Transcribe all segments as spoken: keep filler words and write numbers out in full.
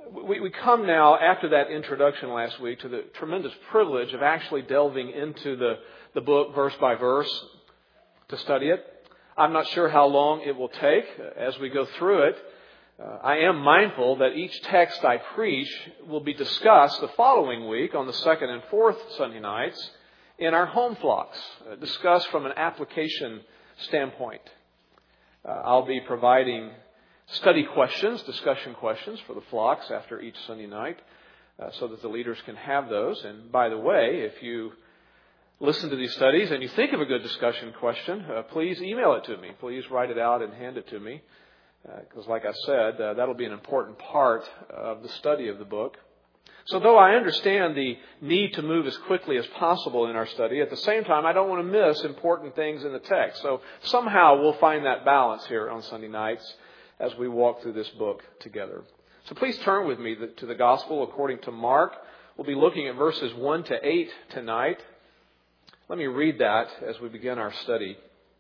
We, we come now, after that introduction last week, to the tremendous privilege of actually delving into the, the book verse by verse to study it. I'm not sure how long it will take as we go through it. Uh, I am mindful that each text I preach will be discussed the following week on the second and fourth Sunday nights in our home flocks, uh, discussed from an application standpoint. Uh, I'll be providing study questions, discussion questions for the flocks after each Sunday night uh, so that the leaders can have those. And by the way, if you listen to these studies and you think of a good discussion question, uh, please email it to me. Please write it out and hand it to me. Because uh, like I said, uh, that'll be an important part of the study of the book. So though I understand the need to move as quickly as possible in our study, at the same time, I don't want to miss important things in the text. So somehow we'll find that balance here on Sunday nights as we walk through this book together. So please turn with me to the Gospel according to Mark. We'll be looking at verses one to eight tonight. Let me read that as we begin our study.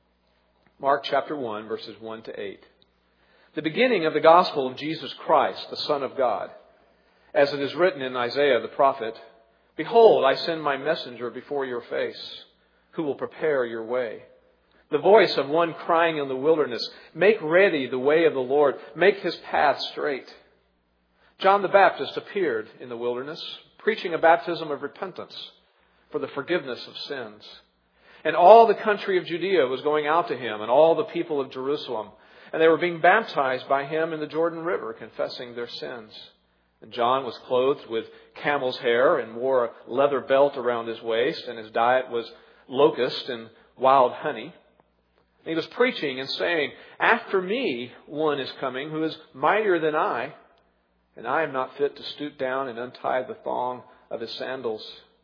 Mark chapter one, verses one to eight. The beginning of the gospel of Jesus Christ, the Son of God. As it is written in Isaiah the prophet, "Behold, I send my messenger before your face, who will prepare your way. The voice of one crying in the wilderness, make ready the way of the Lord, make his path straight." John the Baptist appeared in the wilderness, preaching a baptism of repentance for the forgiveness of sins. And all the country of Judea was going out to him, and all the people of Jerusalem. And they were being baptized by him in the Jordan River, confessing their sins. And John was clothed with camel's hair and wore a leather belt around his waist, and his diet was locust and wild honey. He was preaching and saying, "After me one is coming who is mightier than I, and I am not fit to stoop down and untie the thong of his sandals.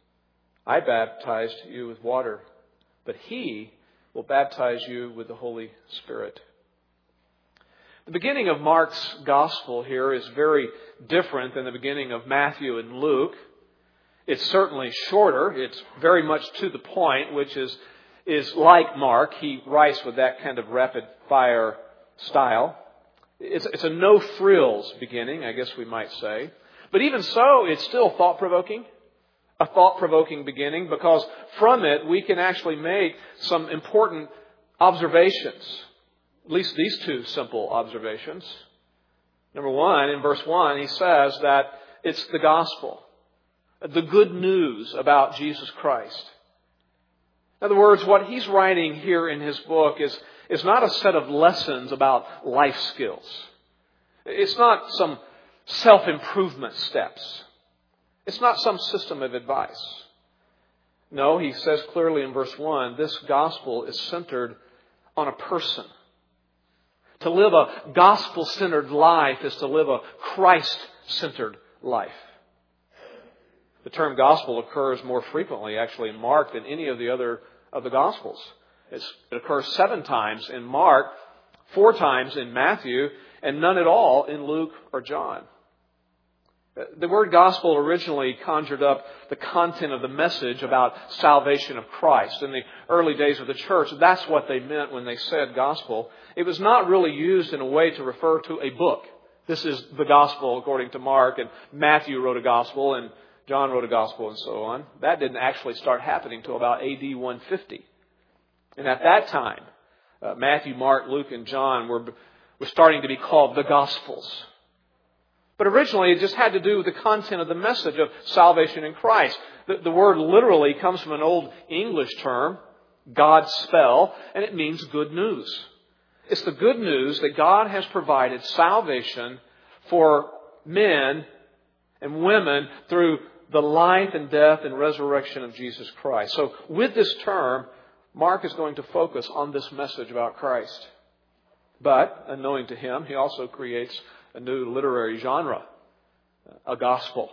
I baptized you with water, but he will baptize you with the Holy Spirit." The beginning of Mark's gospel here is very different than the beginning of Matthew and Luke. It's certainly shorter. It's very much to the point, which is is like Mark. He writes with that kind of rapid-fire style. It's, it's a no-frills beginning, I guess we might say. But even so, it's still thought-provoking. A thought-provoking beginning, because from it we can actually make some important observations. At least these two simple observations. Number one, in verse one, he says that it's the gospel. The good news about Jesus Christ. In other words, what he's writing here in his book is, is not a set of lessons about life skills. It's not some self-improvement steps. It's not some system of advice. No, he says clearly in verse one, this gospel is centered on a person. To live a gospel-centered life is to live a Christ-centered life. The term gospel occurs more frequently, actually, in Mark than any of the other of the Gospels. It's, it occurs seven times in Mark, four times in Matthew, and none at all in Luke or John. The word gospel originally conjured up the content of the message about salvation of Christ. In the early days of the church, that's what they meant when they said gospel. It was not really used in a way to refer to a book. This is the gospel according to Mark, and Matthew wrote a gospel, and John wrote a gospel, and so on. That didn't actually start happening until about A D one fifty. And at that time, uh, Matthew, Mark, Luke, and John were, were starting to be called the Gospels. But originally, it just had to do with the content of the message of salvation in Christ. The, the word literally comes from an old English term, God spell, and it means good news. It's the good news that God has provided salvation for men and women through the life and death and resurrection of Jesus Christ. So with this term, Mark is going to focus on this message about Christ. But, unknowing to him, he also creates a new literary genre, a gospel.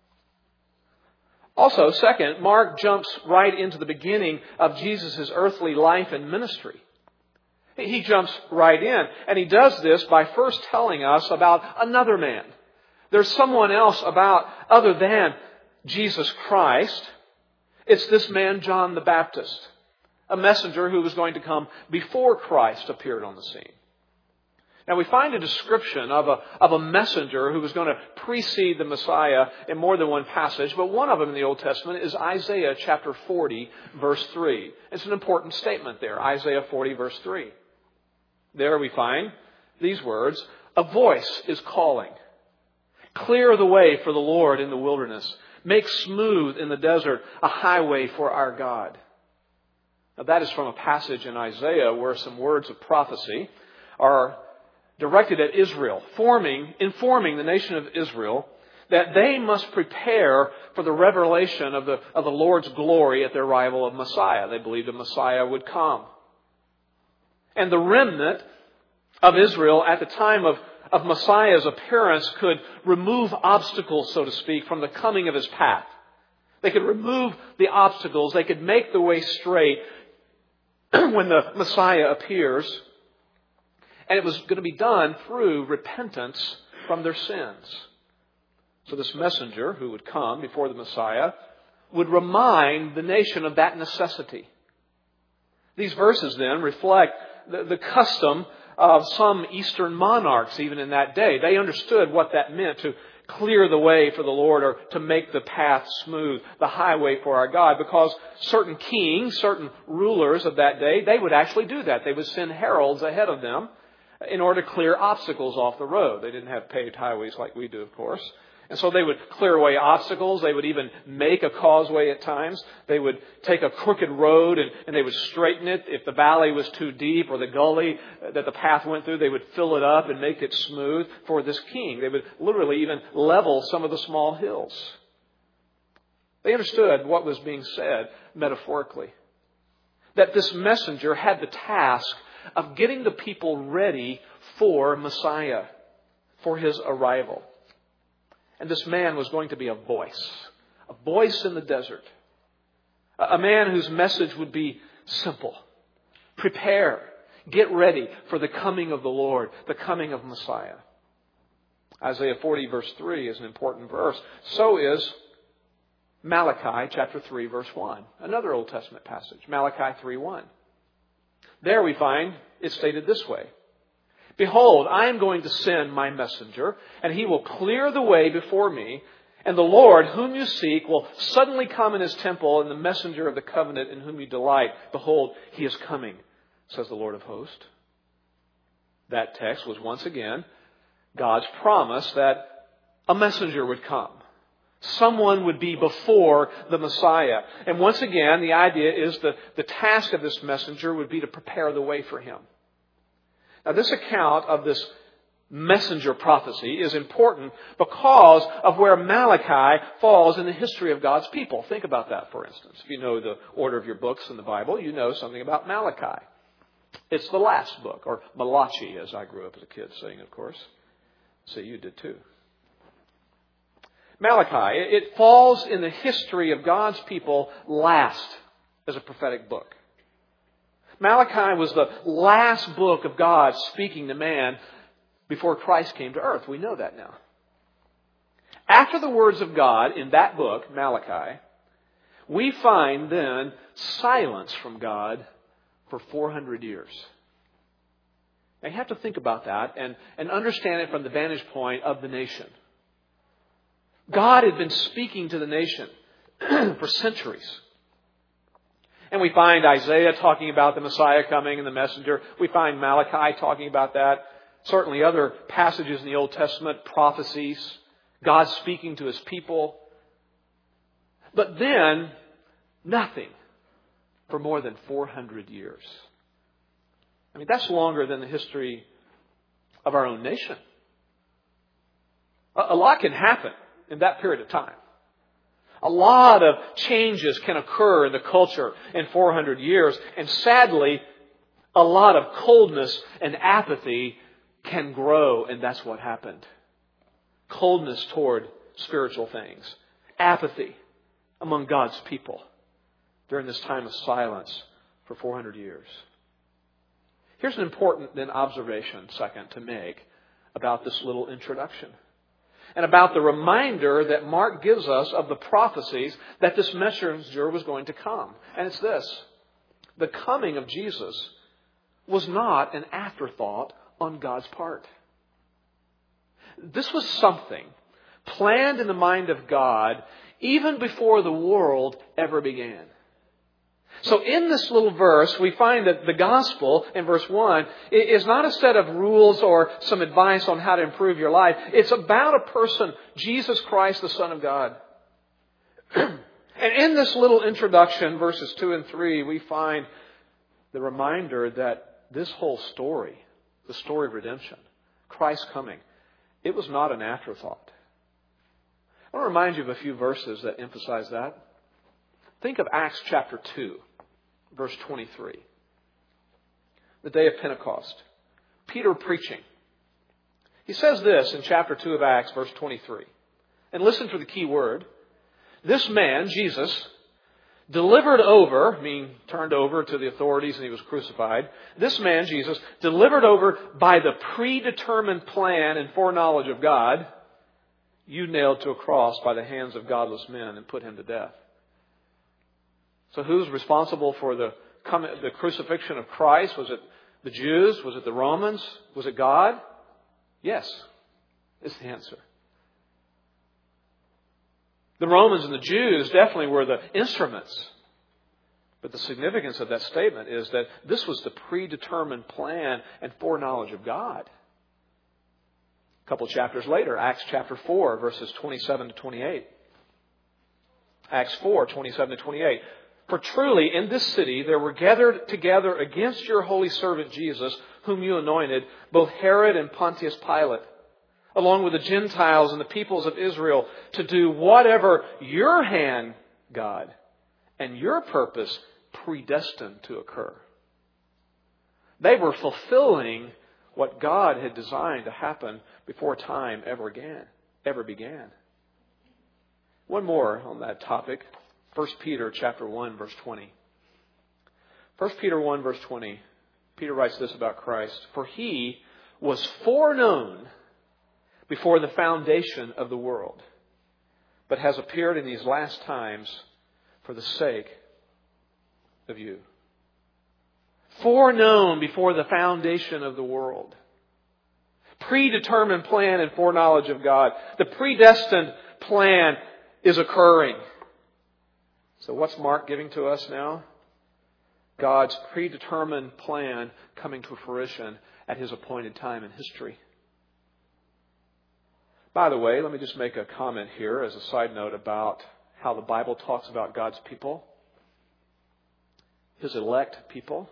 Also, second, Mark jumps right into the beginning of Jesus' earthly life and ministry. He jumps right in, and he does this by first telling us about another man. There's someone else about other than Jesus Christ. It's this man, John the Baptist, a messenger who was going to come before Christ appeared on the scene. Now we find a description of a, of a messenger who was going to precede the Messiah in more than one passage, but one of them in the Old Testament is Isaiah chapter forty, verse three. It's an important statement there, Isaiah forty, verse three. There we find these words, "A voice is calling. Clear the way for the Lord in the wilderness. Make smooth in the desert a highway for our God." Now that is from a passage in Isaiah where some words of prophecy are directed at Israel, forming, informing the nation of Israel that they must prepare for the revelation of the, of the Lord's glory at the arrival of Messiah. They believed a Messiah would come. And the remnant of Israel at the time of, of Messiah's appearance could remove obstacles, so to speak, from the coming of his path. They could remove the obstacles. They could make the way straight when the Messiah appears. And it was going to be done through repentance from their sins. So this messenger who would come before the Messiah would remind the nation of that necessity. These verses then reflect the, the custom of some Eastern monarchs even in that day. They understood what that meant, to clear the way for the Lord or to make the path smooth, the highway for our God, because certain kings, certain rulers of that day, they would actually do that. They would send heralds ahead of them in order to clear obstacles off the road. They didn't have paved highways like we do, of course. And so they would clear away obstacles. They would even make a causeway at times. They would take a crooked road and, and they would straighten it. If the valley was too deep or the gully that the path went through, they would fill it up and make it smooth for this king. They would literally even level some of the small hills. They understood what was being said metaphorically. That this messenger had the task of getting the people ready for Messiah, for his arrival. And this man was going to be a voice, a voice in the desert, a man whose message would be simple. Prepare, get ready for the coming of the Lord, the coming of Messiah. Isaiah forty verse three is an important verse. So is Malachi chapter three verse one, another Old Testament passage, Malachi three one. There we find it stated this way. "Behold, I am going to send my messenger, and he will clear the way before me. And the Lord, whom you seek, will suddenly come in his temple, and the messenger of the covenant in whom you delight. Behold, he is coming, says the Lord of hosts." That text was once again God's promise that a messenger would come. Someone would be before the Messiah. And once again, the idea is that the task of this messenger would be to prepare the way for him. Now, this account of this messenger prophecy is important because of where Malachi falls in the history of God's people. Think about that, for instance. If you know the order of your books in the Bible, you know something about Malachi. It's the last book, or Malachi, as I grew up as a kid saying, of course. So you did too. Malachi, it falls in the history of God's people last as a prophetic book. Malachi was the last book of God speaking to man before Christ came to earth. We know that now. After the words of God in that book, Malachi, we find then silence from God for four hundred years. Now you have to think about that and, and understand it from the vantage point of the nation. God had been speaking to the nation for centuries. And we find Isaiah talking about the Messiah coming and the messenger. We find Malachi talking about that. Certainly other passages in the Old Testament, prophecies, God speaking to his people. But then, nothing for more than four hundred years. I mean, that's longer than the history of our own nation. A lot can happen in that period of time. A lot of changes can occur in the culture in four hundred years. And sadly, a lot of coldness and apathy can grow. And that's what happened. Coldness toward spiritual things. Apathy among God's people during this time of silence for four hundred years. Here's an important then observation, second, to make about this little introduction. And about the reminder that Mark gives us of the prophecies that this messenger was going to come. And it's this. The coming of Jesus was not an afterthought on God's part. This was something planned in the mind of God even before the world ever began. So in this little verse, we find that the gospel, in verse one, is not a set of rules or some advice on how to improve your life. It's about a person, Jesus Christ, the Son of God. And in this little introduction, verses two and three, we find the reminder that this whole story, the story of redemption, Christ's coming, it was not an afterthought. I want to remind you of a few verses that emphasize that. Think of Acts chapter two, verse twenty-three. The day of Pentecost. Peter preaching. He says this in chapter two of Acts, verse twenty-three. And listen for the key word. This man, Jesus, delivered over, meaning turned over to the authorities and he was crucified. This man, Jesus, delivered over by the predetermined plan and foreknowledge of God, you nailed to a cross by the hands of godless men and put him to death. So who's responsible for the, the crucifixion of Christ? Was it the Jews? Was it the Romans? Was it God? Yes, is the answer. The Romans and the Jews definitely were the instruments. But the significance of that statement is that this was the predetermined plan and foreknowledge of God. A couple of chapters later, Acts chapter four, verses twenty-seven to twenty-eight. Acts four, twenty-seven to twenty-eight. For truly in this city there were gathered together against your holy servant Jesus, whom you anointed, both Herod and Pontius Pilate, along with the Gentiles and the peoples of Israel, to do whatever your hand, God, and your purpose predestined to occur. They were fulfilling what God had designed to happen before time ever began. Ever began. One more on that topic. First Peter chapter one, verse twenty. First Peter one, verse twenty. Peter writes this about Christ. For he was foreknown before the foundation of the world, but has appeared in these last times for the sake of you. Foreknown before the foundation of the world. Predetermined plan and foreknowledge of God. The predestined plan is occurring. So what's Mark giving to us now? God's predetermined plan coming to fruition at His appointed time in history. By the way, let me just make a comment here as a side note about how the Bible talks about God's people. His elect people.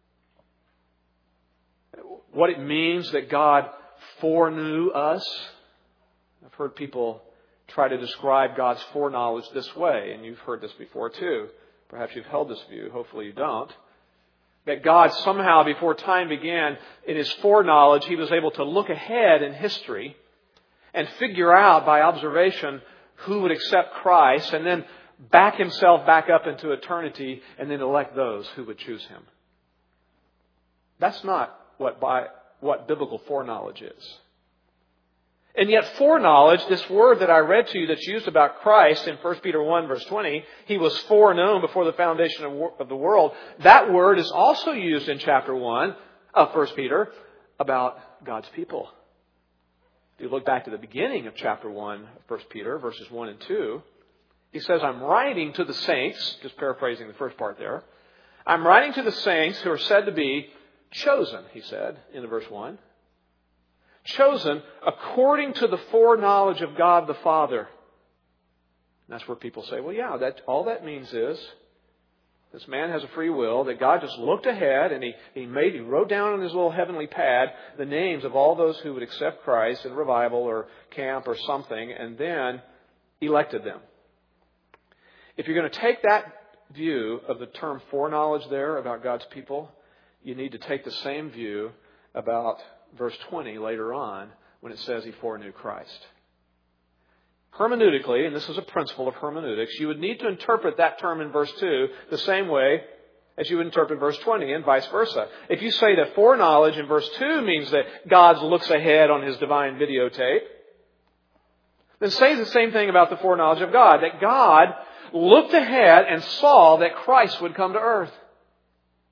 What it means that God foreknew us. I've heard people try to describe God's foreknowledge this way, and you've heard this before too. Perhaps you've held this view. Hopefully you don't. That God somehow, before time began, in His foreknowledge, He was able to look ahead in history and figure out by observation who would accept Christ, and then back Himself back up into eternity and then elect those who would choose Him. That's not what by what biblical foreknowledge is. And yet foreknowledge, this word that I read to you that's used about Christ in First Peter one verse twenty, He was foreknown before the foundation of the world. That word is also used in chapter one of First Peter about God's people. If you look back to the beginning of chapter one of First Peter, verses one and two, he says, I'm writing to the saints, just paraphrasing the first part there. I'm writing to the saints who are said to be chosen, he said in verse one. Chosen according to the foreknowledge of God the Father. And that's where people say, well, yeah, that all that means is this man has a free will, that God just looked ahead and he, he made, he wrote down on his little heavenly pad the names of all those who would accept Christ in revival or camp or something, and then elected them. If you're going to take that view of the term foreknowledge there about God's people, you need to take the same view about verse twenty later on when it says He foreknew Christ. Hermeneutically, and this is a principle of hermeneutics, you would need to interpret that term in verse two the same way as you would interpret verse twenty and vice versa. If you say that foreknowledge in verse two means that God looks ahead on His divine videotape, then say the same thing about the foreknowledge of God, that God looked ahead and saw that Christ would come to earth.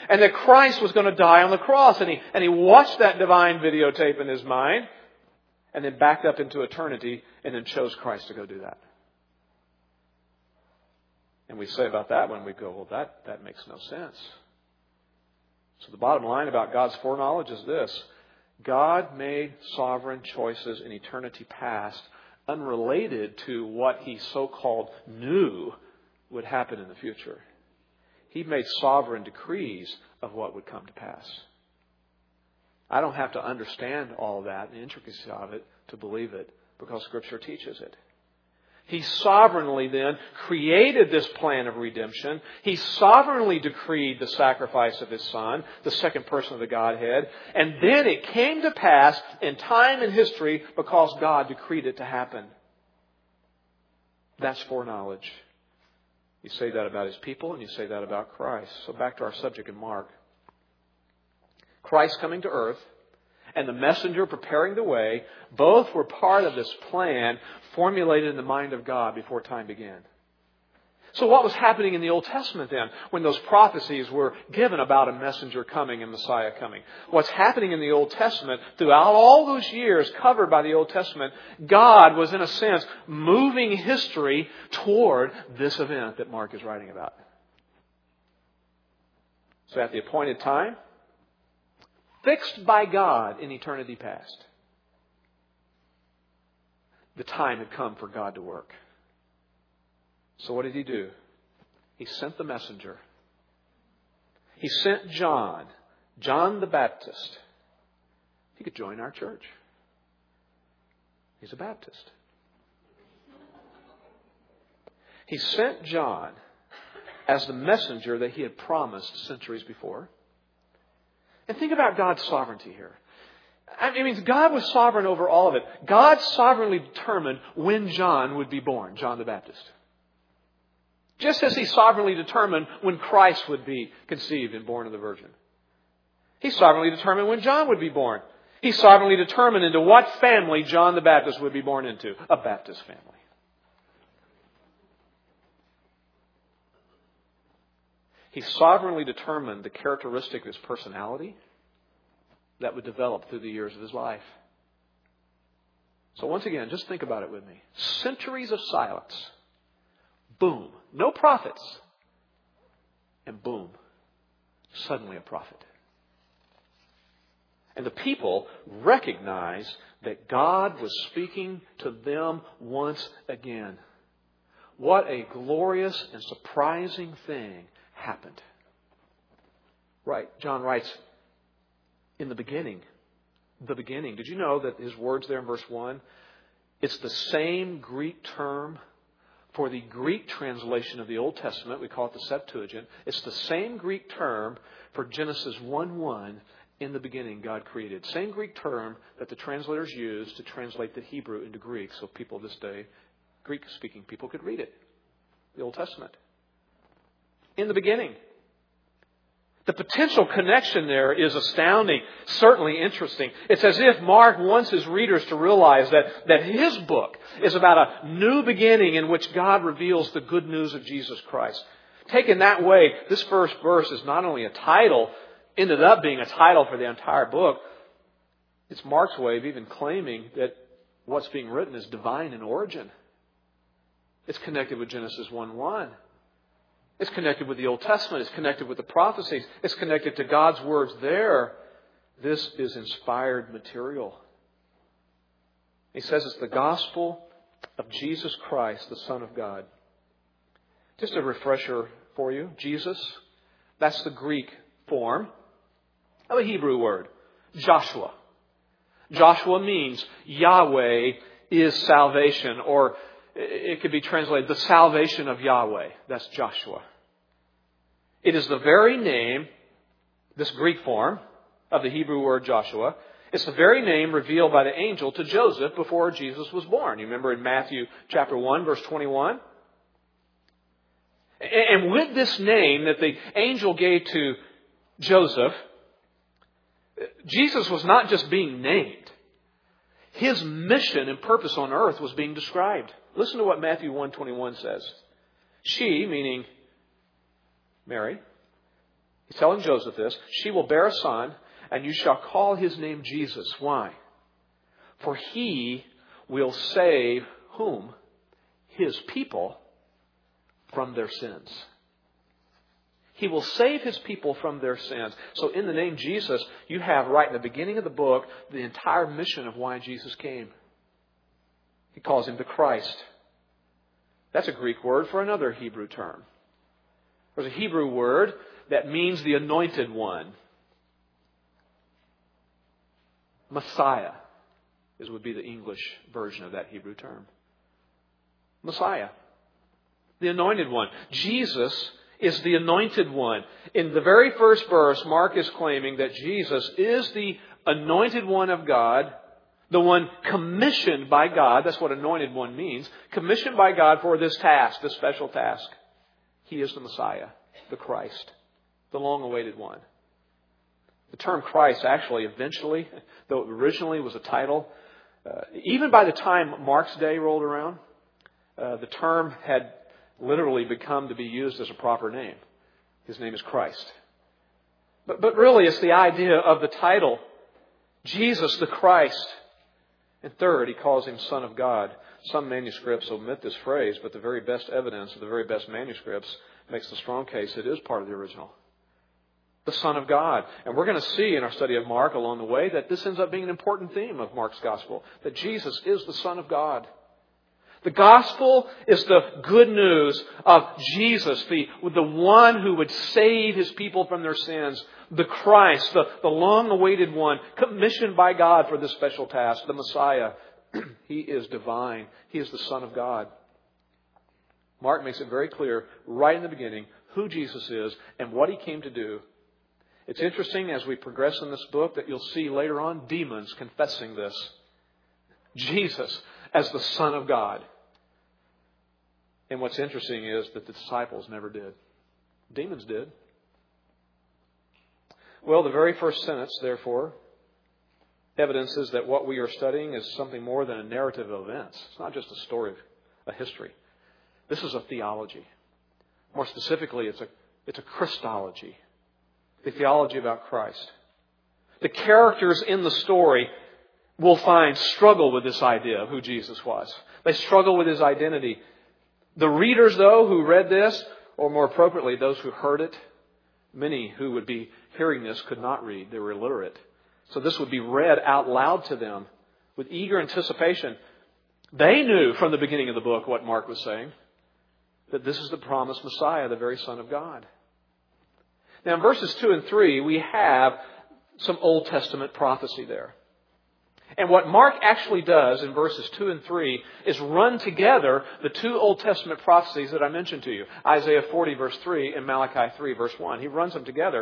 And that Christ was going to die on the cross. And he, and he watched that divine videotape in his mind and then backed up into eternity and then chose Christ to go do that. And we say about that when we go, well, that, that makes no sense. So the bottom line about God's foreknowledge is this. God made sovereign choices in eternity past unrelated to what He so-called knew would happen in the future. He made sovereign decrees of what would come to pass. I don't have to understand all that, the intricacy of it, to believe it, because Scripture teaches it. He sovereignly then created this plan of redemption. He sovereignly decreed the sacrifice of His Son, the second person of the Godhead. And then it came to pass in time and history because God decreed it to happen. That's foreknowledge. You say that about His people and you say that about Christ. So back to our subject in Mark. Christ coming to earth and the messenger preparing the way, both were part of this plan formulated in the mind of God before time began. So what was happening in the Old Testament then when those prophecies were given about a messenger coming and Messiah coming? What's happening in the Old Testament throughout all those years covered by the Old Testament, God was in a sense moving history toward this event that Mark is writing about. So at the appointed time, fixed by God in eternity past, the time had come for God to work. So what did He do? He sent the messenger. He sent John, John the Baptist. He could join our church. He's a Baptist. He sent John as the messenger that He had promised centuries before. And think about God's sovereignty here. I mean, God was sovereign over all of it. God sovereignly determined when John would be born, John the Baptist. Just as He sovereignly determined when Christ would be conceived and born of the Virgin. He sovereignly determined when John would be born. He sovereignly determined into what family John the Baptist would be born into. A Baptist family. He sovereignly determined the characteristic of His personality that would develop through the years of His life. So once again, just think about it with me. Centuries of silence. Boom. No prophets. And boom. Suddenly a prophet. And the people recognized that God was speaking to them once again. What a glorious and surprising thing happened. Right. John writes, in the beginning. The beginning. Did you know that his words there in verse one, it's the same Greek term for the Greek translation of the Old Testament. We call it the Septuagint. It's the same Greek term for Genesis one one. In the beginning, God created. Same Greek term that the translators used to translate the Hebrew into Greek so people of this day, Greek-speaking people, could read it. The Old Testament. In the beginning. The potential connection there is astounding, certainly interesting. It's as if Mark wants his readers to realize that, that his book is about a new beginning in which God reveals the good news of Jesus Christ. Taken that way, this first verse is not only a title, ended up being a title for the entire book. It's Mark's way of even claiming that what's being written is divine in origin. It's connected with Genesis one one. It's connected with the Old Testament. It's connected with the prophecies. It's connected to God's words there. This is inspired material. He says it's the gospel of Jesus Christ, the Son of God. Just a refresher for you. Jesus, that's the Greek form of a Hebrew word. Joshua. Joshua means Yahweh is salvation, or it could be translated the salvation of Yahweh. That's Joshua. It is the very name, this Greek form of the Hebrew word Joshua. It's the very name revealed by the angel to Joseph before Jesus was born. You remember in Matthew chapter one, verse twenty-one? And with this name that the angel gave to Joseph, Jesus was not just being named. His mission and purpose on earth was being described. Listen to what Matthew one twenty-one says. She, meaning Mary, He's telling Joseph this. She will bear a son, and you shall call his name Jesus. Why? For he will save whom? His people from their sins. He will save his people from their sins. So in the name Jesus, you have right in the beginning of the book the entire mission of why Jesus came. He calls him the Christ. That's a Greek word for another Hebrew term. There's a Hebrew word that means the anointed one. Messiah is would be the English version of that Hebrew term. Messiah. The anointed one. Jesus is the anointed one. In the very first verse, Mark is claiming that Jesus is the anointed one of God, the one commissioned by God. That's what anointed one means. Commissioned by God for this task, this special task. He is the Messiah, the Christ, the long-awaited one. The term Christ actually eventually, though it originally was a title, uh, even by the time Mark's day rolled around, uh, the term had literally become to be used as a proper name. His name is Christ. But, but really it's the idea of the title, Jesus the Christ. And third, he calls him Son of God. Some manuscripts omit this phrase, but the very best evidence of the very best manuscripts makes the strong case it is part of the original. The Son of God. And we're going to see in our study of Mark along the way that this ends up being an important theme of Mark's gospel, that Jesus is the Son of God. The gospel is the good news of Jesus, the, the one who would save his people from their sins. The Christ, the, the long-awaited one, commissioned by God for this special task, the Messiah. He is divine. He is the Son of God. Mark makes it very clear right in the beginning who Jesus is and what he came to do. It's interesting as we progress in this book that you'll see later on demons confessing this. Jesus as the Son of God. And what's interesting is that the disciples never did. Demons did. Well, the very first sentence, therefore, evidences that what we are studying is something more than a narrative of events. It's not just a story, a history. This is a theology. More specifically, it's a, it's a Christology. The theology about Christ. The characters in the story we'll find struggle with this idea of who Jesus was. They struggle with his identity. The readers, though, who read this, or more appropriately, those who heard it, many who would be hearing this could not read. They were illiterate. So this would be read out loud to them with eager anticipation. They knew from the beginning of the book what Mark was saying, that this is the promised Messiah, the very Son of God. Now in verses two and three, we have some Old Testament prophecy there. And what Mark actually does in verses two and three is run together the two Old Testament prophecies that I mentioned to you. Isaiah forty verse three and Malachi three verse one. He runs them together.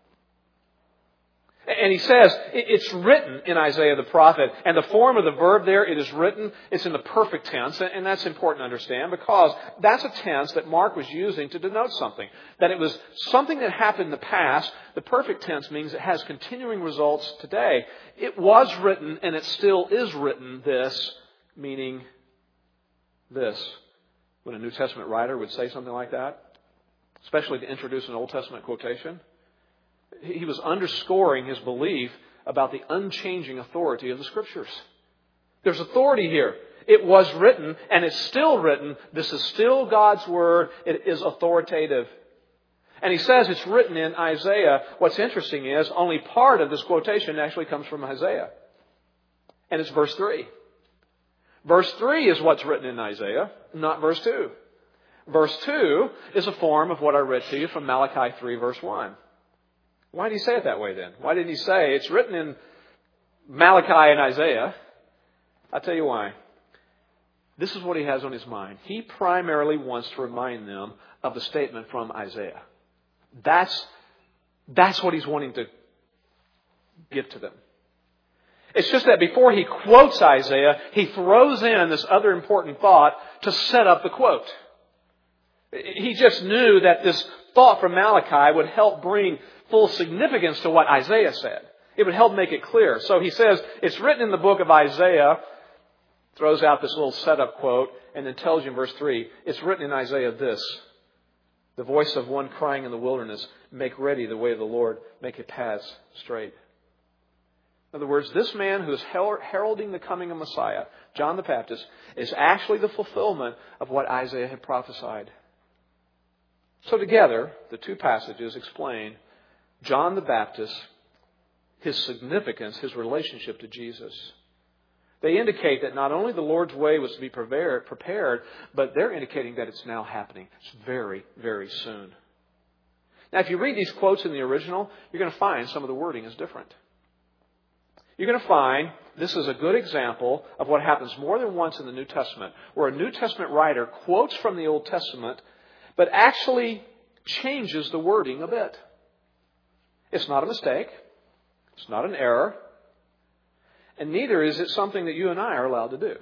And he says, it's written in Isaiah the prophet, and the form of the verb there, it is written, it's in the perfect tense, and that's important to understand because that's a tense that Mark was using to denote something. That it was something that happened in the past. The perfect tense means it has continuing results today. It was written, and it still is written, this, meaning this. When a New Testament writer would say something like that, especially to introduce an Old Testament quotation, he was underscoring his belief about the unchanging authority of the Scriptures. There's authority here. It was written, and it's still written. This is still God's Word. It is authoritative. And he says it's written in Isaiah. What's interesting is only part of this quotation actually comes from Isaiah. And it's verse three. Verse three is what's written in Isaiah, not verse two. Verse two is a form of what I read to you from Malachi three verse one. Why did he say it that way then? Why didn't he say it's written in Malachi and Isaiah? I'll tell you why. This is what he has on his mind. He primarily wants to remind them of the statement from Isaiah. That's, that's what he's wanting to give to them. It's just that before he quotes Isaiah, he throws in this other important thought to set up the quote. He just knew that this thought from Malachi would help bring full significance to what Isaiah said. It would help make it clear. So he says, it's written in the book of Isaiah, throws out this little setup quote, and then tells you in verse three, it's written in Isaiah this, The voice of one crying in the wilderness, make ready the way of the Lord, make his paths straight. In other words, this man who is heralding the coming of Messiah, John the Baptist, is actually the fulfillment of what Isaiah had prophesied. So together, the two passages explain John the Baptist, his significance, his relationship to Jesus. They indicate that not only the Lord's way was to be prepared, prepared, but they're indicating that it's now happening. It's very, very soon. Now, if you read these quotes in the original, you're going to find some of the wording is different. You're going to find this is a good example of what happens more than once in the New Testament, where a New Testament writer quotes from the Old Testament, but actually changes the wording a bit. It's not a mistake. It's not an error. And neither is it something that you and I are allowed to do.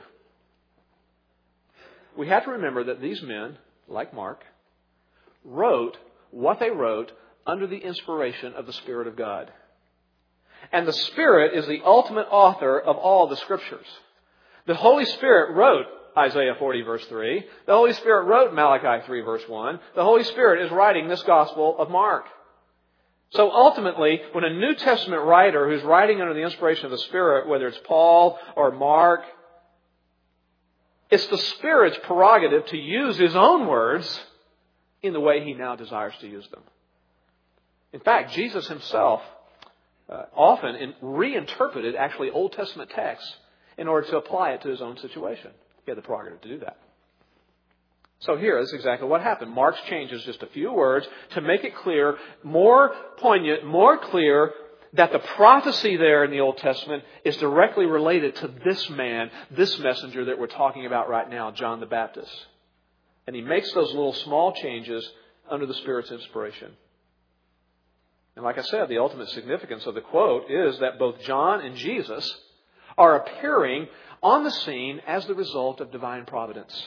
We have to remember that these men, like Mark, wrote what they wrote under the inspiration of the Spirit of God. And the Spirit is the ultimate author of all the Scriptures. The Holy Spirit wrote Isaiah forty, verse three. The Holy Spirit wrote Malachi three, verse one. The Holy Spirit is writing this Gospel of Mark. So ultimately, when a New Testament writer who's writing under the inspiration of the Spirit, whether it's Paul or Mark, it's the Spirit's prerogative to use his own words in the way he now desires to use them. In fact, Jesus himself uh, often in, reinterpreted actually Old Testament texts in order to apply it to his own situation. He had the prerogative to do that. So here is exactly what happened. Mark changes just a few words to make it clear, more poignant, more clear, that the prophecy there in the Old Testament is directly related to this man, this messenger that we're talking about right now, John the Baptist. And he makes those little small changes under the Spirit's inspiration. And like I said, the ultimate significance of the quote is that both John and Jesus are appearing on the scene as the result of divine providence.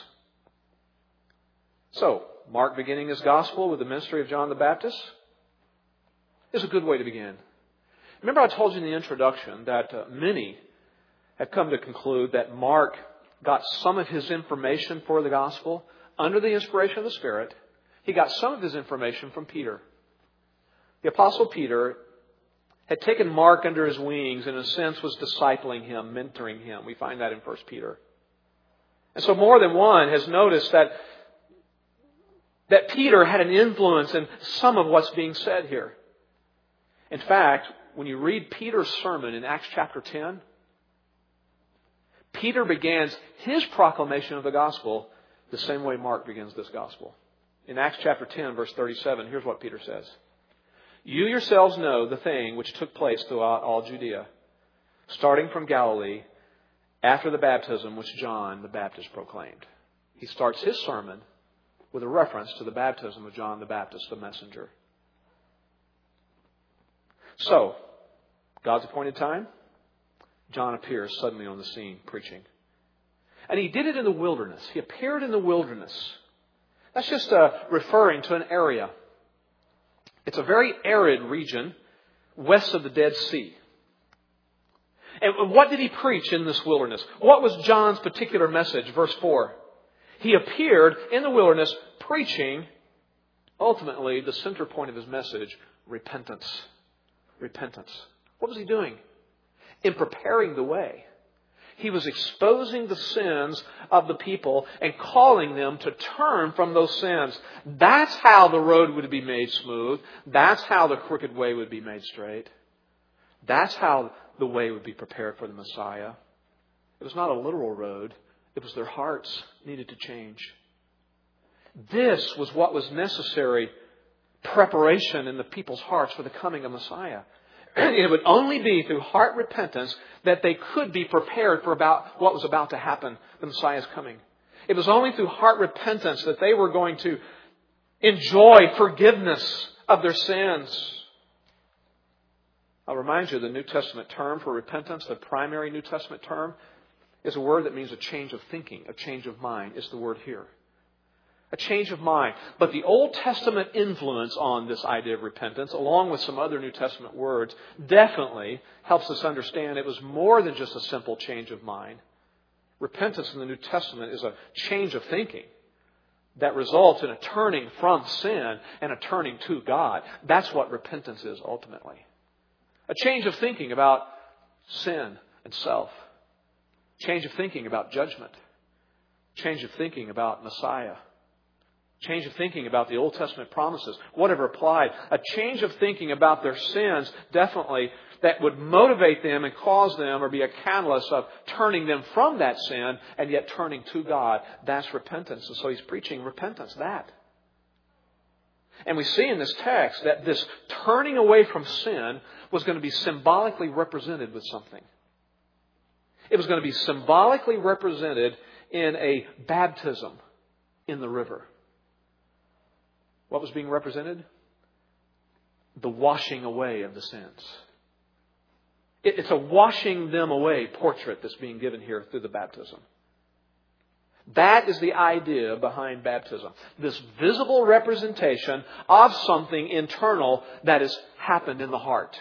So, Mark beginning his gospel with the ministry of John the Baptist is a good way to begin. Remember I told you in the introduction that uh, many have come to conclude that Mark got some of his information for the gospel under the inspiration of the Spirit. He got some of his information from Peter. The Apostle Peter had taken Mark under his wings and in a sense was discipling him, mentoring him. We find that in First Peter. And so more than one has noticed that that Peter had an influence in some of what's being said here. In fact, when you read Peter's sermon in Acts chapter ten, Peter begins his proclamation of the gospel the same way Mark begins this gospel. In Acts chapter ten, verse thirty-seven, here's what Peter says. You yourselves know the thing which took place throughout all Judea, starting from Galilee, after the baptism which John the Baptist proclaimed. He starts his sermon with a reference to the baptism of John the Baptist, the messenger. So, God's appointed time, John appears suddenly on the scene preaching. And he did it in the wilderness. He appeared in the wilderness. That's just uh, referring to an area. It's a very arid region west of the Dead Sea. And what did he preach in this wilderness? What was John's particular message? Verse four. He appeared in the wilderness preaching, ultimately, the center point of his message, repentance. Repentance. What was he doing? In preparing the way. He was exposing the sins of the people and calling them to turn from those sins. That's how the road would be made smooth. That's how the crooked way would be made straight. That's how the way would be prepared for the Messiah. It was not a literal road. It was their hearts needed to change. This was what was necessary preparation in the people's hearts for the coming of Messiah. It would only be through heart repentance that they could be prepared for about what was about to happen. The Messiah's coming. It was only through heart repentance that they were going to enjoy forgiveness of their sins. I'll remind you, the New Testament term for repentance, the primary New Testament term, is a word that means a change of thinking, a change of mind. It's the word here. A change of mind. But the Old Testament influence on this idea of repentance, along with some other New Testament words, definitely helps us understand it was more than just a simple change of mind. Repentance in the New Testament is a change of thinking. that results in a turning from sin and a turning to God. That's what repentance is ultimately. A change of thinking about sin and self. Change of thinking about judgment. Change of thinking about Messiah. Change of thinking about the Old Testament promises, whatever applied. A change of thinking about their sins, definitely, that would motivate them and cause them or be a catalyst of turning them from that sin and yet turning to God. That's repentance. And so he's preaching repentance, that. And we see in this text that this turning away from sin was going to be symbolically represented with something. It was going to be symbolically represented in a baptism in the river. What was being represented? The washing away of the sins. It's a washing them away portrait that's being given here through the baptism. That is the idea behind baptism. This visible representation of something internal that has happened in the heart.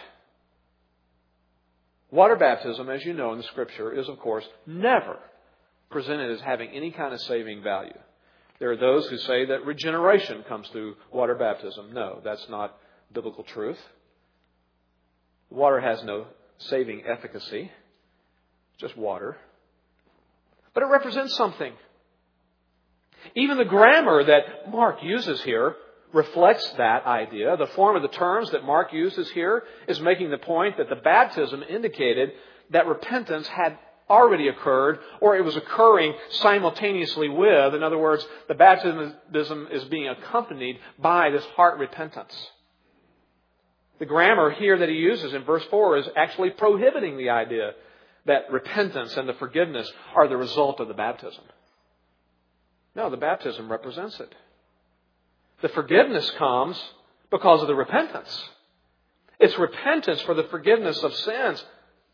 Water baptism, as you know in the Scripture, is of course never presented as having any kind of saving value. There are those who say that regeneration comes through water baptism. No, that's not biblical truth. Water has no saving efficacy, just water. But it represents something. Even the grammar that Mark uses here reflects that idea. The form of the terms that Mark uses here is making the point that the baptism indicated that repentance had already occurred, or it was occurring simultaneously with. In other words, the baptism is being accompanied by this heart repentance. The grammar here that he uses in verse four is actually prohibiting the idea that repentance and the forgiveness are the result of the baptism. No, the baptism represents it. The forgiveness comes because of the repentance. It's repentance for the forgiveness of sins.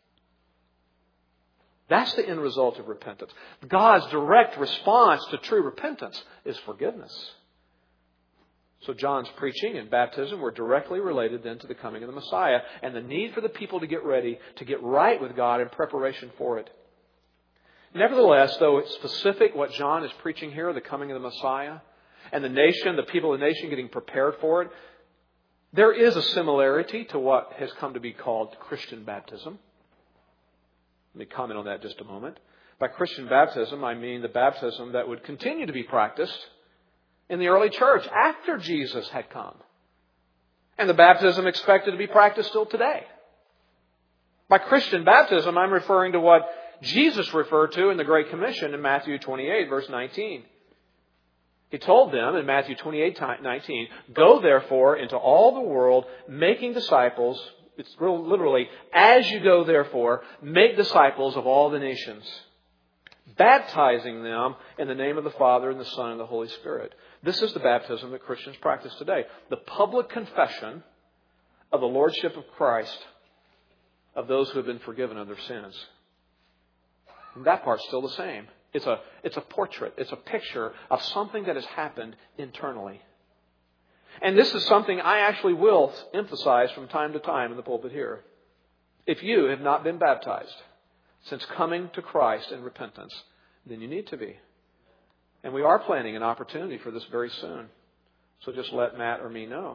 That's the end result of repentance. God's direct response to true repentance is forgiveness. So John's preaching and baptism were directly related then to the coming of the Messiah and the need for the people to get ready, to get right with God in preparation for it. Nevertheless, though it's specific what John is preaching here, the coming of the Messiah, and the nation, the people of the nation getting prepared for it, there is a similarity to what has come to be called Christian baptism. Let me comment on that just a moment. By Christian baptism, I mean the baptism that would continue to be practiced in the early church after Jesus had come. And the baptism expected to be practiced still today. By Christian baptism, I'm referring to what Jesus referred to in the Great Commission in Matthew twenty-eight, verse nineteen. He told them in Matthew twenty-eight, nineteen, "Go therefore into all the world, making disciples." It's real literally, "As you go therefore, make disciples of all the nations, baptizing them in the name of the Father and the Son and the Holy Spirit." This is the baptism that Christians practice today. The public confession of the Lordship of Christ of those who have been forgiven of their sins. And that part's still the same. It's a, it's a portrait. It's a picture of something that has happened internally. And this is something I actually will emphasize from time to time in the pulpit here. If you have not been baptized since coming to Christ in repentance, then you need to be. And we are planning an opportunity for this very soon. So just let Matt or me know.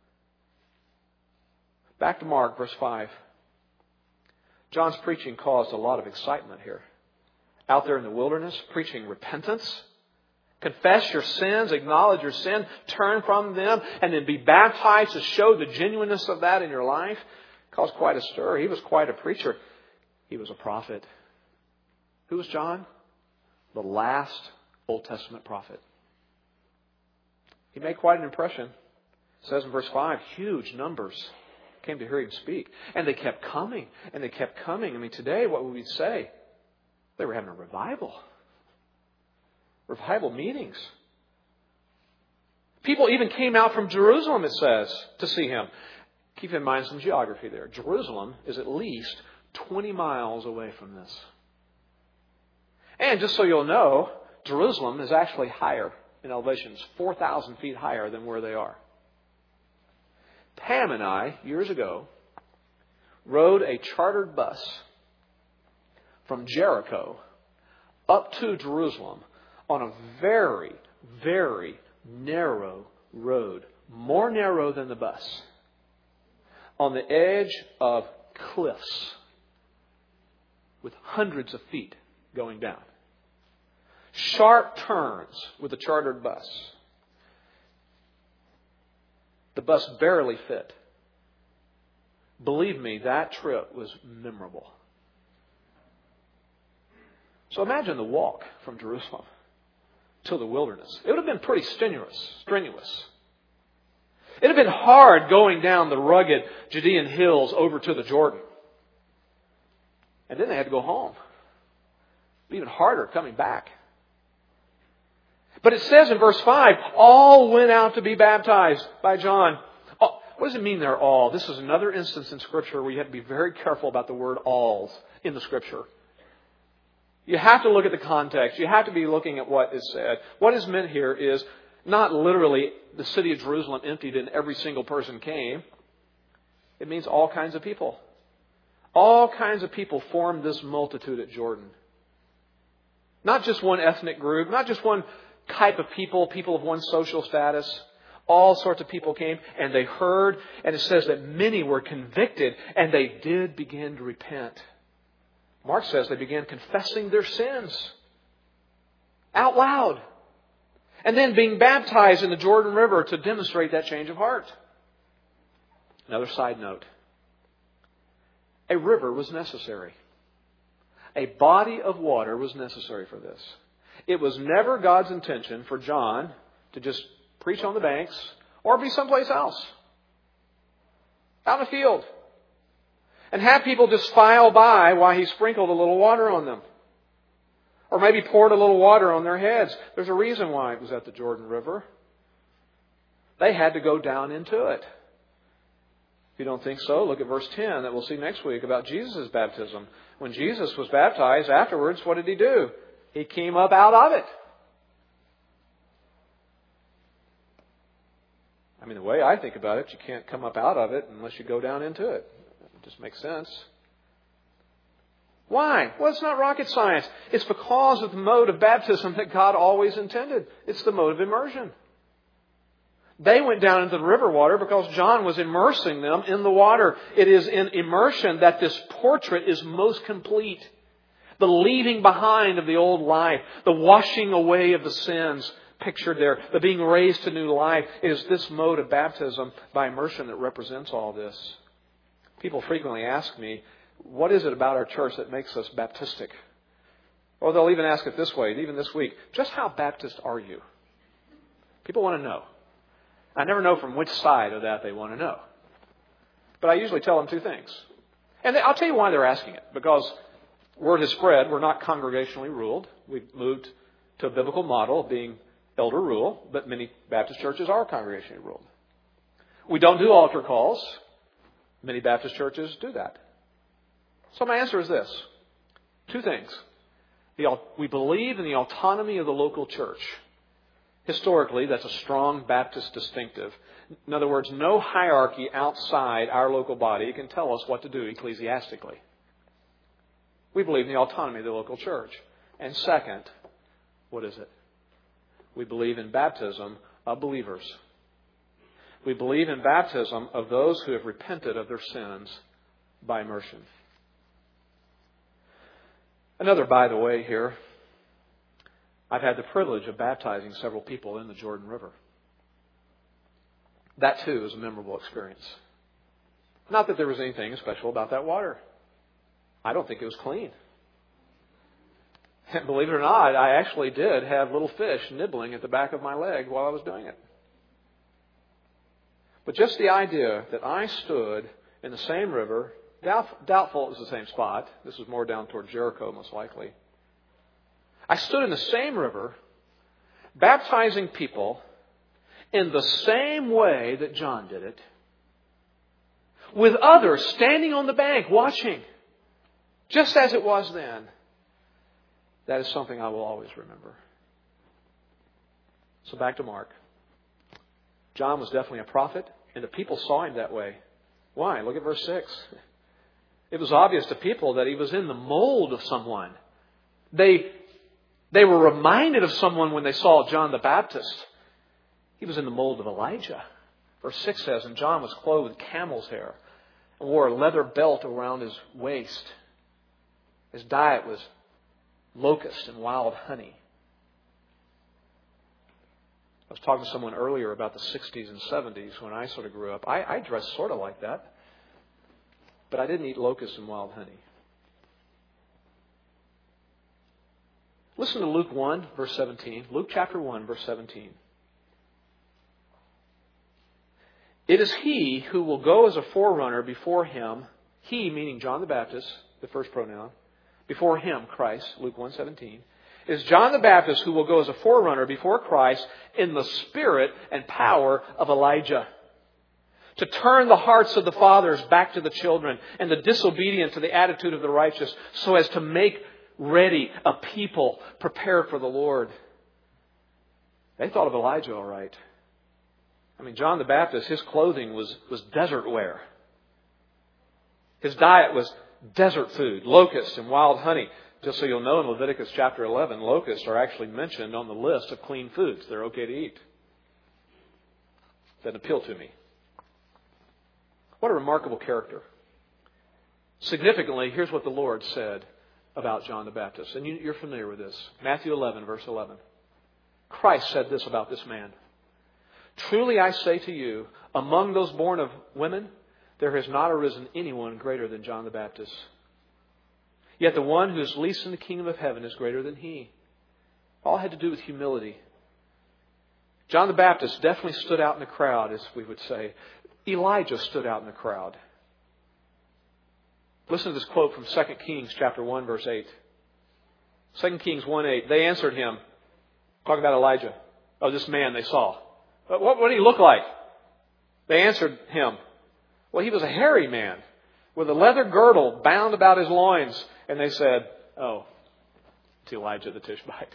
Back to Mark, verse five. John's preaching caused a lot of excitement here. Out there in the wilderness, preaching repentance. Confess your sins, acknowledge your sin, turn from them, and then be baptized to show the genuineness of that in your life. Caused quite a stir. He was quite a preacher. He was a prophet. Who was John? The last Old Testament prophet. He made quite an impression. It says in verse five, huge numbers came to hear him speak. And they kept coming, and they kept coming. I mean, today, what would we say? They were having a revival. Revival meetings. People even came out from Jerusalem, it says, to see him. Keep in mind some geography there. Jerusalem is at least twenty miles away from this. And just so you'll know, Jerusalem is actually higher in elevation. It's four thousand feet higher than where they are. Pam and I, years ago, rode a chartered bus from Jericho up to Jerusalem on a very, very narrow road, more narrow than the bus, on the edge of cliffs with hundreds of feet going down. Sharp turns with a chartered bus. The bus barely fit. Believe me, that trip was memorable. So imagine the walk from Jerusalem to the wilderness. It would have been pretty strenuous. strenuous. It would have been hard going down the rugged Judean hills over to the Jordan. And then they had to go home. Even harder coming back. But it says in verse five, all went out to be baptized by John. Oh, what does it mean they're all? This is another instance in Scripture where you have to be very careful about the word alls in the Scripture. You have to look at the context. You have to be looking at what is said. What is meant here is not literally the city of Jerusalem emptied and every single person came. It means all kinds of people. All kinds of people formed this multitude at Jordan. Not just one ethnic group, not just one type of people, people of one social status. All sorts of people came and they heard, and it says that many were convicted and they did begin to repent. Mark says they began confessing their sins out loud and then being baptized in the Jordan River to demonstrate that change of heart. Another side note. A river was necessary. A body of water was necessary for this. It was never God's intention for John to just preach on the banks or be someplace else. Out in the field. And have people just file by while he sprinkled a little water on them. Or maybe poured a little water on their heads. There's a reason why it was at the Jordan River. They had to go down into it. If you don't think so, look at verse ten that we'll see next week about Jesus' baptism. When Jesus was baptized, afterwards, what did he do? He came up out of it. I mean, the way I think about it, you can't come up out of it unless you go down into it. It just makes sense. Why? Well, it's not rocket science. It's because of the mode of baptism that God always intended. It's the mode of immersion. They went down into the river water because John was immersing them in the water. It is in immersion that this portrait is most complete. The leaving behind of the old life, the washing away of the sins pictured there, the being raised to new life. It is this mode of baptism by immersion that represents all this. People frequently ask me, what is it about our church that makes us Baptistic? Or they'll even ask it this way, even this week, just how Baptist are you? People want to know. I never know from which side of that they want to know. But I usually tell them two things. And I'll tell you why they're asking it. Because word has spread, we're not congregationally ruled. We've moved to a biblical model of being elder rule, but many Baptist churches are congregationally ruled. We don't do altar calls. Many Baptist churches do that. So my answer is this. Two things. The, we believe in the autonomy of the local church. Historically, that's a strong Baptist distinctive. In other words, no hierarchy outside our local body can tell us what to do ecclesiastically. We believe in the autonomy of the local church. And second, what is it? We believe in baptism of believers. We believe in baptism of those who have repented of their sins by immersion. Another by the way here. I've had the privilege of baptizing several people in the Jordan River. That too is a memorable experience. Not that there was anything special about that water. I don't think it was clean. And believe it or not, I actually did have little fish nibbling at the back of my leg while I was doing it. But just the idea that I stood in the same river, doubt, doubtful it was the same spot. This was more down toward Jericho, most likely. I stood in the same river, baptizing people in the same way that John did it, with others standing on the bank watching, just as it was then. That is something I will always remember. So back to Mark. John was definitely a prophet, and the people saw him that way. Why? Look at verse six. It was obvious to people that he was in the mold of someone. They They were reminded of someone when they saw John the Baptist. He was in the mold of Elijah. Verse six says, and John was clothed with camel's hair and wore a leather belt around his waist. His diet was locust and wild honey. I was talking to someone earlier about the sixties and seventies when I sort of grew up. I, I dressed sort of like that. But I didn't eat locusts and wild honey. Listen to Luke one, verse seventeen. Luke chapter one, verse seventeen. It is he who will go as a forerunner before him. He, meaning John the Baptist, the first pronoun. Before him, Christ, Luke one seventeen. It is John the Baptist who will go as a forerunner before Christ in the spirit and power of Elijah, to turn the hearts of the fathers back to the children and the disobedient to the attitude of the righteous, so as to make ready a people prepared for the Lord. They thought of Elijah all right. I mean, John the Baptist, his clothing was, was desert wear. His diet was desert food, locusts and wild honey. Just so you'll know, in Leviticus chapter eleven, locusts are actually mentioned on the list of clean foods. They're okay to eat. Doesn't appeal to me. What a remarkable character. Significantly, here's what the Lord said about John the Baptist. And you're familiar with this. Matthew eleven, verse eleven. Christ said this about this man. Truly I say to you, among those born of women, there has not arisen anyone greater than John the Baptist. Yet the one who is least in the kingdom of heaven is greater than he. All had to do with humility. John the Baptist definitely stood out in the crowd, as we would say. Elijah stood out in the crowd. Listen to this quote from Second Kings chapter one, verse eight. Second Kings one eight. They answered him, talking about Elijah. Oh, this man they saw. But what, what did he look like? They answered him. Well, he was a hairy man with a leather girdle bound about his loins. And they said, oh, it's Elijah the Tishbite.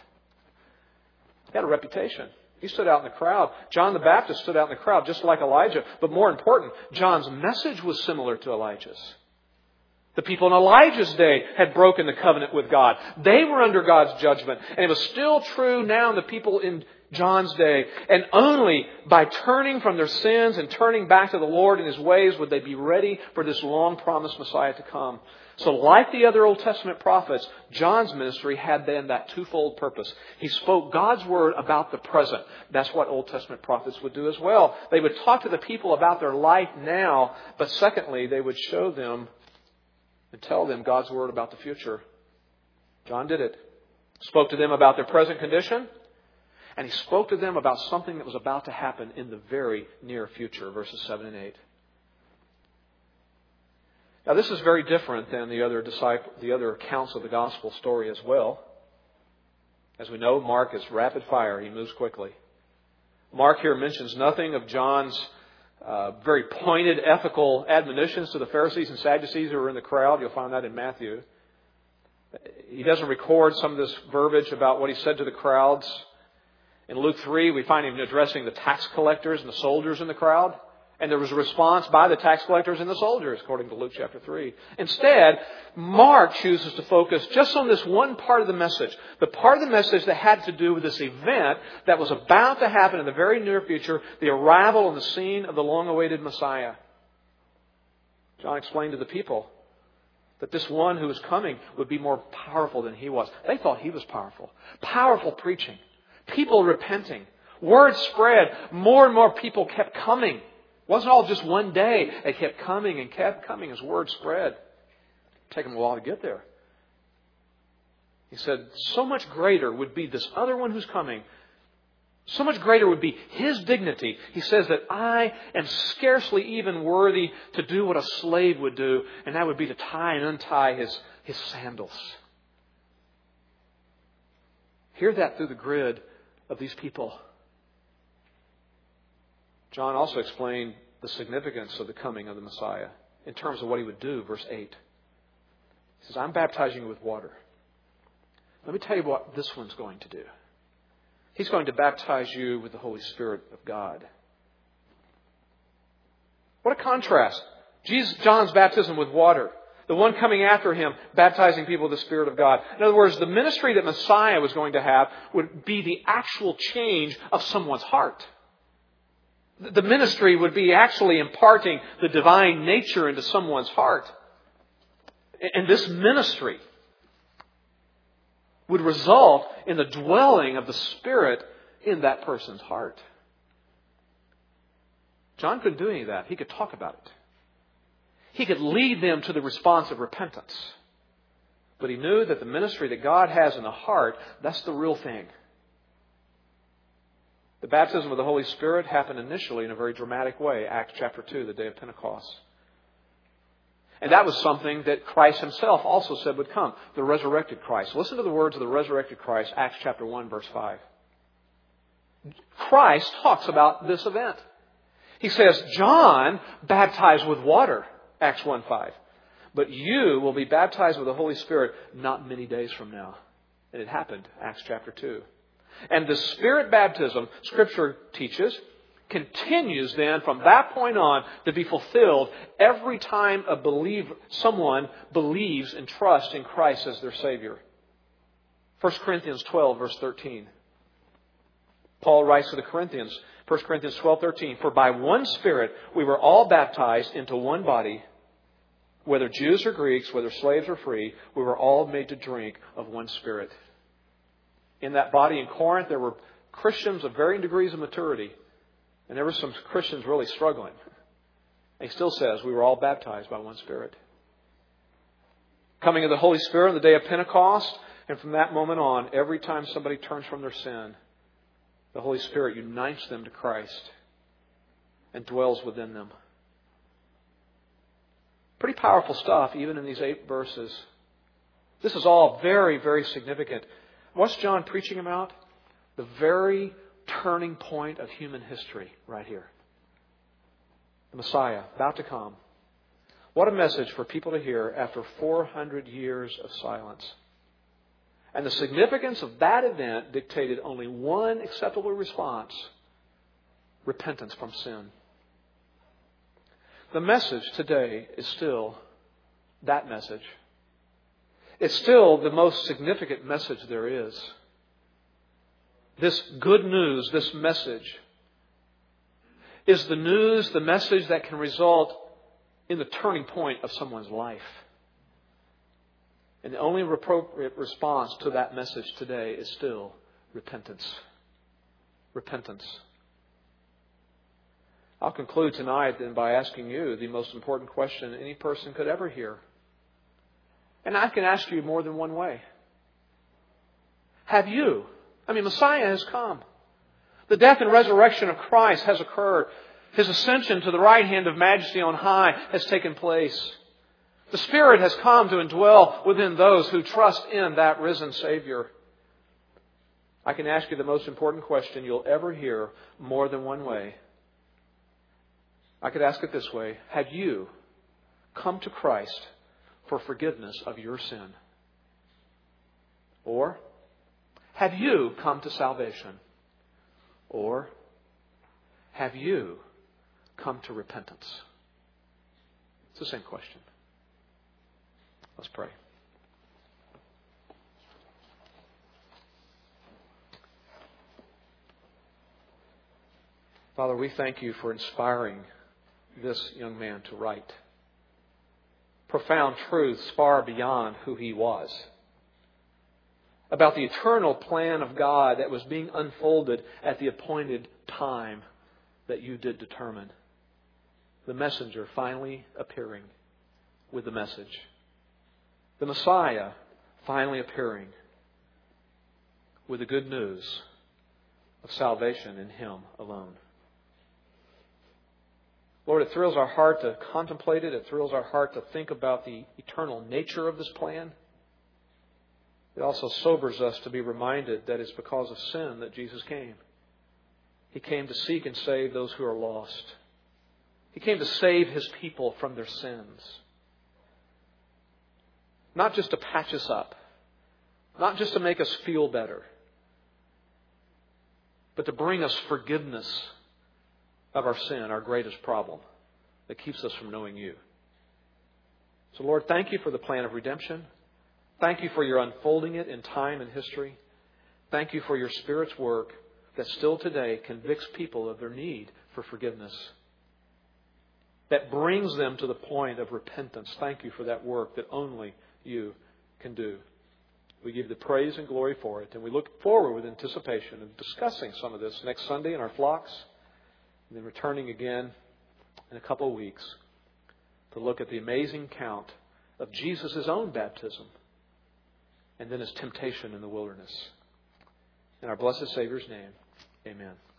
He had a reputation. He stood out in the crowd. John the Baptist stood out in the crowd just like Elijah. But more important, John's message was similar to Elijah's. The people in Elijah's day had broken the covenant with God. They were under God's judgment. And it was still true now in the people in John's day. And only by turning from their sins and turning back to the Lord and His ways would they be ready for this long-promised Messiah to come. So like the other Old Testament prophets, John's ministry had then that twofold purpose. He spoke God's word about the present. That's what Old Testament prophets would do as well. They would talk to the people about their life now, but secondly, they would show them and tell them God's word about the future. John did it. Spoke to them about their present condition, and he spoke to them about something that was about to happen in the very near future, verses seven and eight. Now, this is very different than the other disciple, the other accounts of the gospel story as well. As we know, Mark is rapid fire. He moves quickly. Mark here mentions nothing of John's uh, very pointed ethical admonitions to the Pharisees and Sadducees who were in the crowd. You'll find that in Matthew. He doesn't record some of this verbiage about what he said to the crowds. In Luke three, we find him addressing the tax collectors and the soldiers in the crowd. And there was a response by the tax collectors and the soldiers, according to Luke chapter three. Instead, Mark chooses to focus just on this one part of the message. The part of the message that had to do with this event that was about to happen in the very near future, the arrival on the scene of the long-awaited Messiah. John explained to the people that this one who was coming would be more powerful than he was. They thought he was powerful. Powerful preaching. People repenting. Word spread. More and more people kept coming. It wasn't all just one day. They kept coming and kept coming as word spread. It took them a while to get there. He said, so much greater would be this other one who's coming. So much greater would be his dignity. He says that I am scarcely even worthy to do what a slave would do, and that would be to tie and untie his, his sandals. Hear that through the grid of these people. John also explained the significance of the coming of the Messiah in terms of what he would do. Verse eight. He says, I'm baptizing you with water. Let me tell you what this one's going to do. He's going to baptize you with the Holy Spirit of God. What a contrast. Jesus, John's baptism with water. The one coming after him, baptizing people with the Spirit of God. In other words, the ministry that Messiah was going to have would be the actual change of someone's heart. The ministry would be actually imparting the divine nature into someone's heart. And this ministry would result in the dwelling of the Spirit in that person's heart. John couldn't do any of that. He could talk about it. He could lead them to the response of repentance. But he knew that the ministry that God has in the heart, that's the real thing. The baptism of the Holy Spirit happened initially in a very dramatic way. Acts chapter two, the day of Pentecost. And that was something that Christ himself also said would come. The resurrected Christ. Listen to the words of the resurrected Christ, Acts chapter one, verse five. Christ talks about this event. He says, John baptized with water, Acts one five. But you will be baptized with the Holy Spirit not many days from now. And it happened, Acts chapter two. And the Spirit baptism, Scripture teaches, continues then from that point on to be fulfilled every time a believer, someone believes and trusts in Christ as their Savior. First Corinthians twelve, verse thirteen. Paul writes to the Corinthians, First Corinthians twelve, thirteen, for by one Spirit we were all baptized into one body, whether Jews or Greeks, whether slaves or free, we were all made to drink of one Spirit. In that body in Corinth, there were Christians of varying degrees of maturity. And there were some Christians really struggling. And he still says, we were all baptized by one Spirit. Coming of the Holy Spirit on the day of Pentecost, and from that moment on, every time somebody turns from their sin, the Holy Spirit unites them to Christ and dwells within them. Pretty powerful stuff, even in these eight verses. This is all very, very significant. What's John preaching about? The very turning point of human history right here. The Messiah, about to come. What a message for people to hear after four hundred years of silence. And the significance of that event dictated only one acceptable response: repentance from sin. The message today is still that message. It's still the most significant message there is. This good news, this message, is the news, the message that can result in the turning point of someone's life. And the only appropriate response to that message today is still repentance. Repentance. I'll conclude tonight then by asking you the most important question any person could ever hear. And I can ask you more than one way. Have you? I mean, Messiah has come. The death and resurrection of Christ has occurred. His ascension to the right hand of majesty on high has taken place. The Spirit has come to indwell within those who trust in that risen Savior. I can ask you the most important question you'll ever hear more than one way. I could ask it this way. Have you come to Christ for forgiveness of your sin? Or have you come to salvation? Or have you come to repentance? It's the same question. Let's pray. Father, we thank you for inspiring this young man to write profound truths far beyond who he was, about the eternal plan of God that was being unfolded at the appointed time that you did determine. The messenger finally appearing with the message. The Messiah finally appearing with the good news of salvation in Him alone. Lord, it thrills our heart to contemplate it. It thrills our heart to think about the eternal nature of this plan. It also sobers us to be reminded that it's because of sin that Jesus came. He came to seek and save those who are lost. He came to save His people from their sins. Not just to patch us up. Not just to make us feel better. But to bring us forgiveness of our sin, our greatest problem that keeps us from knowing you. So, Lord, thank you for the plan of redemption. Thank you for your unfolding it in time and history. Thank you for your Spirit's work that still today convicts people of their need for forgiveness, that brings them to the point of repentance. Thank you for that work that only you can do. We give the praise and glory for it, and we look forward with anticipation of discussing some of this next Sunday in our flocks, and then returning again in a couple of weeks to look at the amazing count of Jesus' own baptism and then His temptation in the wilderness. In our blessed Savior's name, amen.